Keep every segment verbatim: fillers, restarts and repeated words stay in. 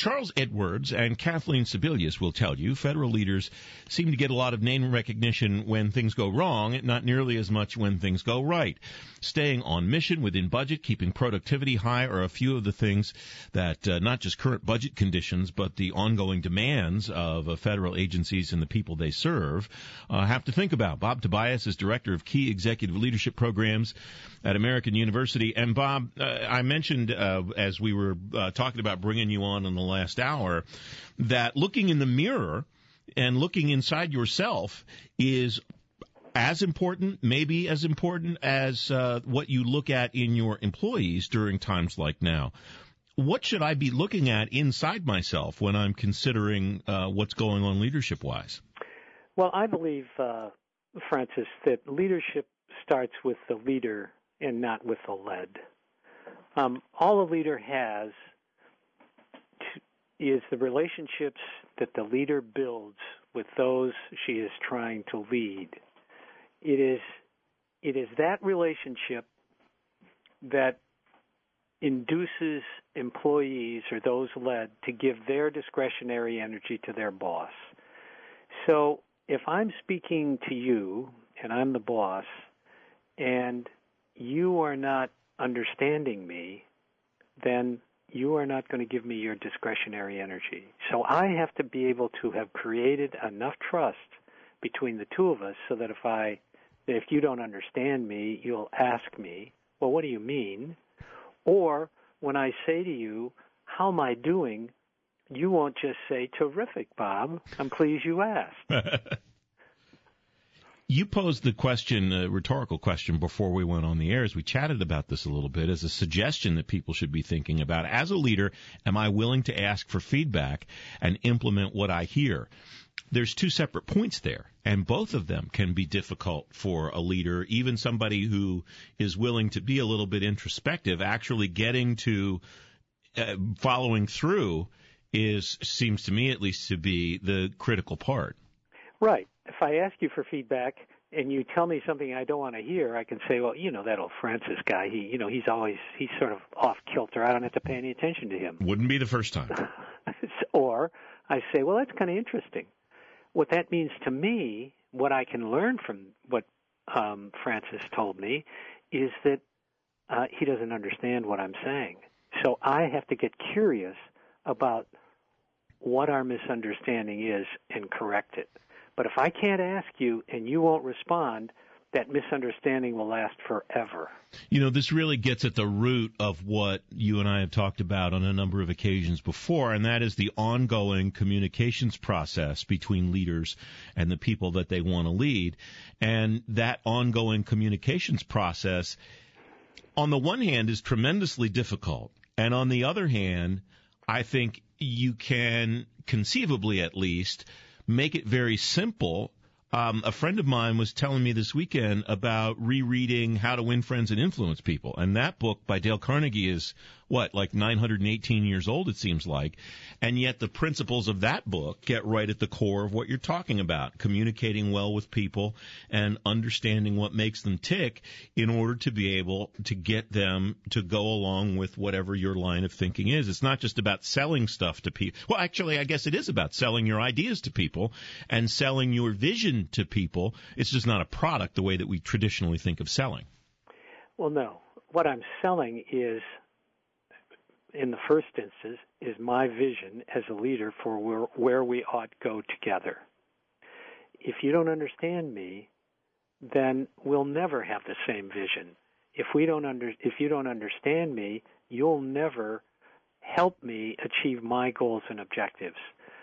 Charles Edwards and Kathleen Sebelius will tell you federal leaders seem to get a lot of name recognition when things go wrong, not nearly as much when things go right. Staying on mission within budget, keeping productivity high are a few of the things that uh, not just current budget conditions, but the ongoing demands of uh, federal agencies and the people they serve uh, have to think about. Bob Tobias is Director of Key Executive Leadership Programs at American University. And Bob, uh, I mentioned uh, as we were uh, talking about bringing you on in the last hour that looking in the mirror and looking inside yourself is as important, maybe as important as uh, what you look at in your employees during times like now. What should I be looking at inside myself when I'm considering uh, what's going on leadership-wise? Well, I believe, uh, Francis, that leadership starts with the leader and not with the led. Um, all a leader has to, is the relationships that the leader builds with those she is trying to lead. It is it is that relationship that induces employees or those led to give their discretionary energy to their boss. So if I'm speaking to you and I'm the boss and you are not understanding me, then you are not going to give me your discretionary energy. So I have to be able to have created enough trust between the two of us so that if I if you don't understand me, you'll ask me, well, what do you mean? Or when I say to you, how am I doing, you won't just say, terrific, Bob. I'm pleased you asked. You posed the question, a rhetorical question, before we went on the air as we chatted about this a little bit, as a suggestion that people should be thinking about. As a leader, am I willing to ask for feedback and implement what I hear? There's two separate points there, and both of them can be difficult for a leader, even somebody who is willing to be a little bit introspective. Actually getting to uh, following through is, seems to me at least, to be the critical part. Right. If I ask you for feedback and you tell me something I don't want to hear, I can say, well, you know, that old Francis guy, he, you know, he's always, he's sort of off kilter. I don't have to pay any attention to him. Wouldn't be the first time. Or I say, well, that's kind of interesting. What that means to me, what I can learn from what um, Francis told me, is that uh, he doesn't understand what I'm saying. So I have to get curious about what our misunderstanding is and correct it. But if I can't ask you and you won't respond, that misunderstanding will last forever. You know, this really gets at the root of what you and I have talked about on a number of occasions before, and that is the ongoing communications process between leaders and the people that they want to lead. And that ongoing communications process, on the one hand, is tremendously difficult. And on the other hand, I think you can conceivably, at least, make it very simple. Um, a friend of mine was telling me this weekend about rereading How to Win Friends and Influence People. And that book by Dale Carnegie is, what, like nine hundred eighteen years old, it seems like. And yet the principles of that book get right at the core of what you're talking about, communicating well with people and understanding what makes them tick in order to be able to get them to go along with whatever your line of thinking is. It's not just about selling stuff to people. Well, actually, I guess it is about selling your ideas to people and selling your vision to people. It's just not a product the way that we traditionally think of selling. Well, no. What I'm selling is, in the first instance, is my vision as a leader for where, where we ought to go together. If you don't understand me, then we'll never have the same vision. If we don't under, if you don't understand me, you'll never help me achieve my goals and objectives.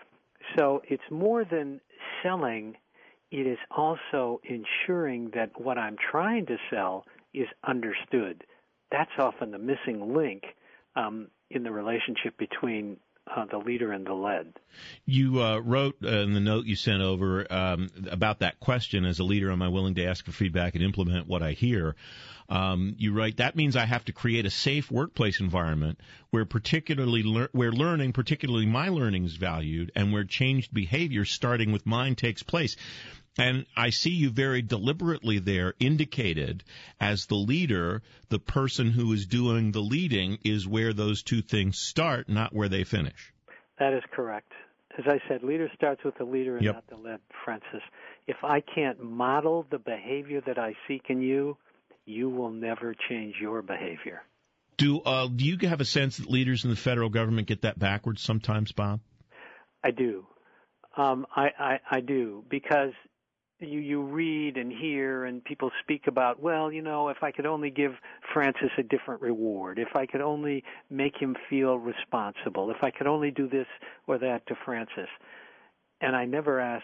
So it's more than selling. It is also ensuring that what I'm trying to sell is understood. That's often the missing link um, in the relationship between uh, the leader and the led. You uh, wrote uh, in the note you sent over um, about that question, as a leader, am I willing to ask for feedback and implement what I hear? Um, you write, that means I have to create a safe workplace environment where particularly lear- where learning, particularly my learning, is valued, and where changed behavior, starting with mine, takes place. And I see you very deliberately there indicated as the leader, the person who is doing the leading is where those two things start, not where they finish. That is correct. As I said, leader starts with the leader and yep. not the led, Francis. If I can't model the behavior that I seek in you, you will never change your behavior. Do uh, do you have a sense that leaders in the federal government get that backwards sometimes, Bob? I do. Um, I, I, I do, because you, you read and hear and people speak about, well, you know, if I could only give Francis a different reward, if I could only make him feel responsible, if I could only do this or that to Francis. And I never ask,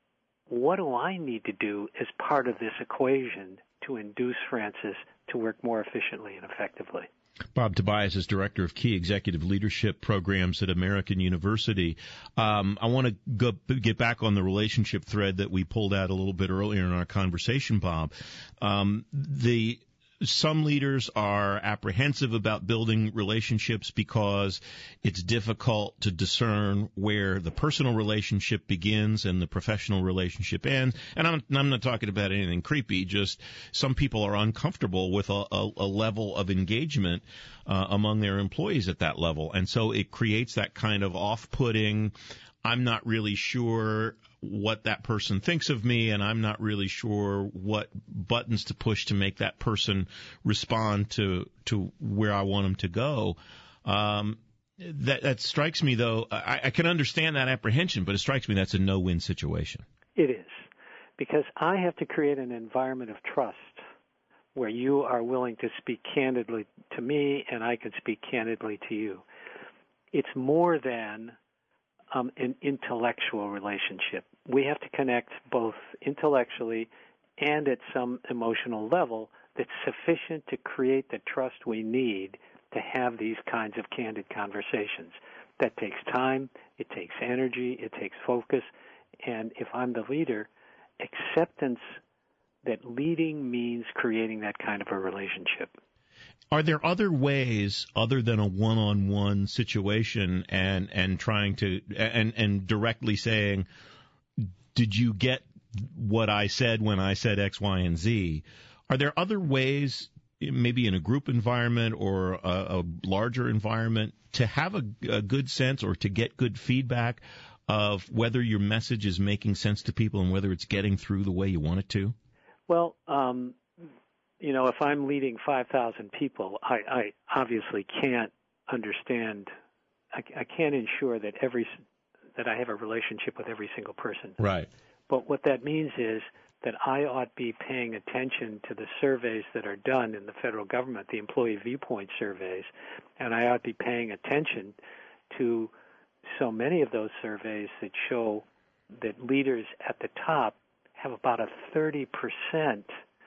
what do I need to do as part of this equation to induce Francis to work more efficiently and effectively? Bob Tobias is Director of Key Executive Leadership Programs at American University. Um, I want to go, get back on the relationship thread that we pulled out a little bit earlier in our conversation, Bob. Um, the Some leaders are apprehensive about building relationships because it's difficult to discern where the personal relationship begins and the professional relationship ends. And I'm, I'm not talking about anything creepy, just some people are uncomfortable with a, a, a level of engagement uh, among their employees at that level. And so it creates that kind of off-putting, I'm not really sure what that person thinks of me, and I'm not really sure what buttons to push to make that person respond to to where I want them to go. Um, that, that strikes me, though, I, I can understand that apprehension, but it strikes me that's a no-win situation. It is, because I have to create an environment of trust where you are willing to speak candidly to me and I can speak candidly to you. It's more than Um, an intellectual relationship. We have to connect both intellectually and at some emotional level that's sufficient to create the trust we need to have these kinds of candid conversations. That takes time, it takes energy, it takes focus, and if I'm the leader, acceptance that leading means creating that kind of a relationship. Are there other ways other than a one-on-one situation and, and trying to and, and directly saying, did you get what I said when I said X, Y, and Z? Are there other ways, maybe in a group environment or a, a larger environment, to have a, a good sense or to get good feedback of whether your message is making sense to people and whether it's getting through the way you want it to? Well, um, you know, if I'm leading five thousand people, I, I obviously can't understand, I, I can't ensure that every that I have a relationship with every single person. Right. But what that means is that I ought be paying attention to the surveys that are done in the federal government, the employee viewpoint surveys, and I ought be paying attention to so many of those surveys that show that leaders at the top have about a thirty percent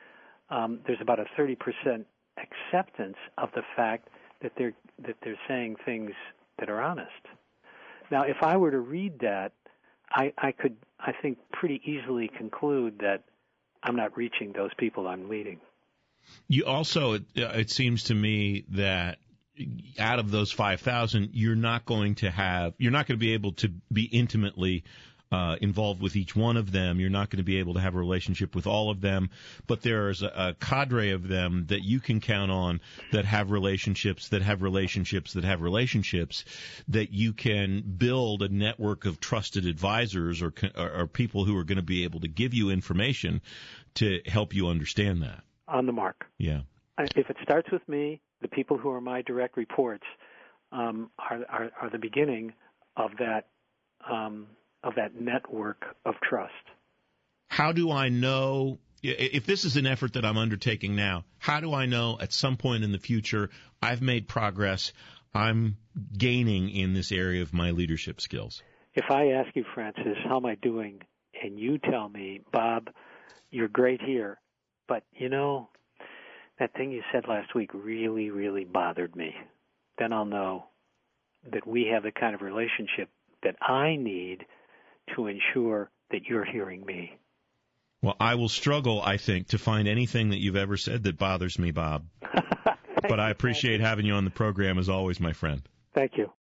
Um, there's about a thirty percent acceptance of the fact that they're that they're saying things that are honest. Now, if I were to read that, I, I could, I think, pretty easily conclude that I'm not reaching those people I'm leading. You also, it, it seems to me that out of those five thousand, you're not going to have, you're not going to be able to be intimately Uh, involved with each one of them. You're not going to be able to have a relationship with all of them, but there's a, a cadre of them that you can count on that have relationships, that have relationships, that have relationships, that you can build a network of trusted advisors or, or, or people who are going to be able to give you information to help you understand that. On the mark. Yeah. If it starts with me, the people who are my direct reports um, are, are, are the beginning of that um of that network of trust. How do I know, if this is an effort that I'm undertaking now, how do I know at some point in the future I've made progress, I'm gaining in this area of my leadership skills? If I ask you, Francis, how am I doing, and you tell me, Bob, you're great here, but, you know, that thing you said last week really, really bothered me, then I'll know that we have the kind of relationship that I need to ensure that you're hearing me. Well, I will struggle, I think, to find anything that you've ever said that bothers me, Bob. But I appreciate having you on the program as always, my friend. Thank you.